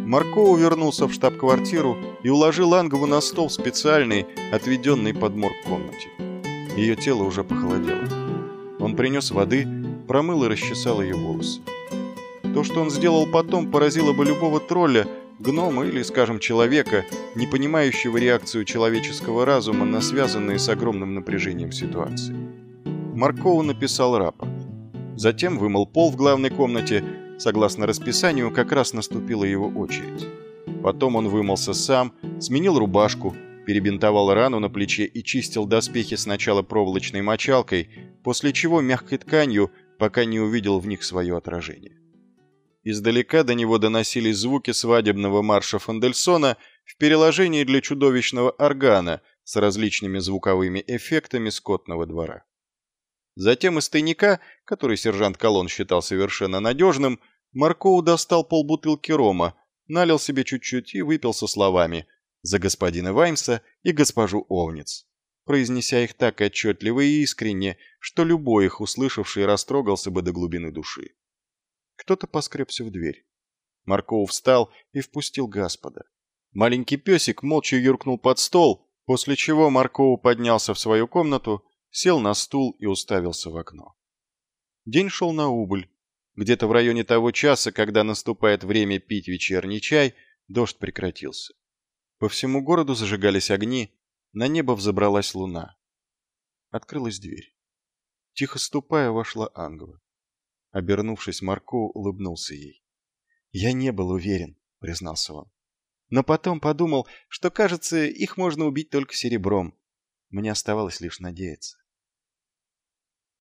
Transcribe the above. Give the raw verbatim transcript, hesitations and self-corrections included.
Маркоу вернулся в штаб-квартиру и уложил Ангову на стол в специальной, отведенной под морг комнате. Ее тело уже похолодело. Он принес воды, промыл и расчесал ее волосы. То, что он сделал потом, поразило бы любого тролля, гнома или, скажем, человека, не понимающего реакцию человеческого разума на связанные с огромным напряжением ситуации. Маркоу написал рапорт. Затем вымыл пол в главной комнате. Согласно расписанию, как раз наступила его очередь. Потом он вымылся сам, сменил рубашку, перебинтовал рану на плече и чистил доспехи сначала проволочной мочалкой, после чего мягкой тканью, пока не увидел в них свое отражение. Издалека до него доносились звуки свадебного марша Фандельсона в переложении для чудовищного органа с различными звуковыми эффектами скотного двора. Затем из тайника, который сержант Колон считал совершенно надежным, Маркоу достал полбутылки рома, налил себе чуть-чуть и выпил со словами «За господина Ваймса и госпожу Овниц», произнеся их так отчетливо и искренне, что любой их услышавший растрогался бы до глубины души. Кто-то поскребся в дверь. Маркоу встал и впустил Господа. Маленький песик молча юркнул под стол, после чего Маркоу поднялся в свою комнату, сел на стул и уставился в окно. День шел на убыль. Где-то в районе того часа, когда наступает время пить вечерний чай, дождь прекратился. По всему городу зажигались огни, на небо взобралась луна. Открылась дверь. Тихо ступая, вошла Ангва. Обернувшись, Маркоу улыбнулся ей. «Я не был уверен», — признался он. «Но потом подумал, что, кажется, их можно убить только серебром. Мне оставалось лишь надеяться».